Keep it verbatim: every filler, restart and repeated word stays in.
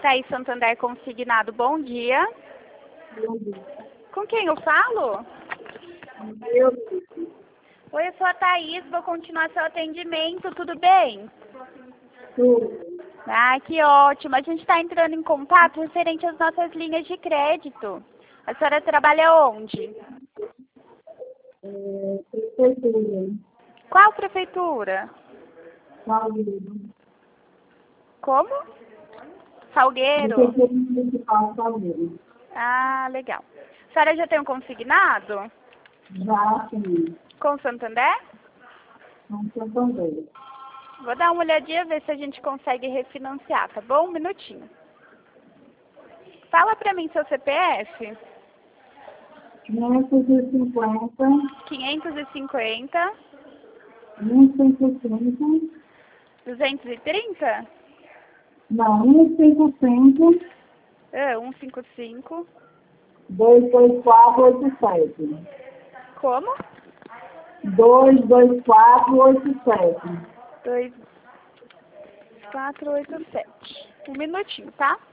Thaís Santander Consignado, bom dia. Bom dia. Com quem eu falo? Eu, Oi, eu sou a Thaís, vou continuar seu atendimento, tudo bem? tudo. Ah, que ótimo. A gente está entrando em contato referente às nossas linhas de crédito. A senhora trabalha onde? É, prefeitura, Qual prefeitura? Salgueiro. Como? Salgueiro? Prefeitura Municipal Salgueiro. Ah, legal. A senhora já tem um consignado? Já tem, Com Santander? não sei também. Vou dar uma olhadinha, ver se a gente consegue refinanciar, tá bom? Um minutinho. Fala pra mim seu C P F. quinhentos e cinquenta, quinhentos e cinquenta, cento e cinquenta e cinco, duzentos e trinta, não, cento e cinquenta e cinco, ah, cento e cinquenta e cinco. dois dois quatro oito sete. Como? dois dois quatro oito sete. dois, quatro, oito, sete. Um minutinho, tá?